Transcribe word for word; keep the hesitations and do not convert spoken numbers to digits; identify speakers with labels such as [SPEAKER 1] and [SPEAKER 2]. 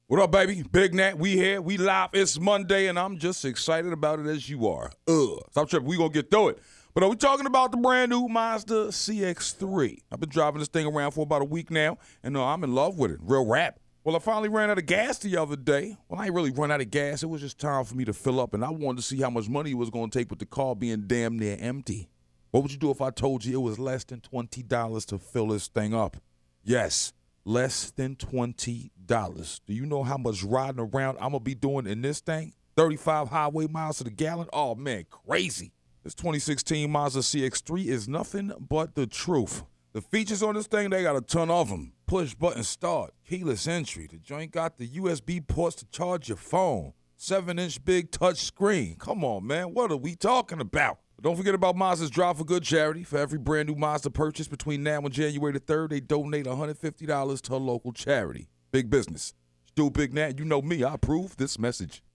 [SPEAKER 1] What up, baby? Big Nat, we here. We live. It's Monday, and I'm just excited about it as you are. Ugh. Stop tripping. We gonna get through it. But are we talking about the brand new Mazda C X three? I've been driving this thing around for about a week now, and uh, I'm in love with it. Real rap. Well, I finally ran out of gas the other day. Well, I ain't really run out of gas. It was just time for me to fill up, and I wanted to see how much money it was going to take with the car being damn near empty. What would you do if I told you it was less than twenty dollars to fill this thing up? Yes, less than twenty dollars. Do you know how much riding around I'm going to be doing in this thing? thirty-five highway miles to the gallon? Oh, man, crazy. This twenty sixteen Mazda C X three is nothing but the truth. The features on this thing, they got a ton of them. Push button start, keyless entry. The joint got the U S B ports to charge your phone. seven inch big touch screen. Come on, man. What are we talking about? But don't forget about Mazda's Drive for Good charity. For every brand new Mazda purchase between now and January the third, they donate one hundred fifty dollars to a local charity. Big business. Stu Big Nat, you know me. I approve this message.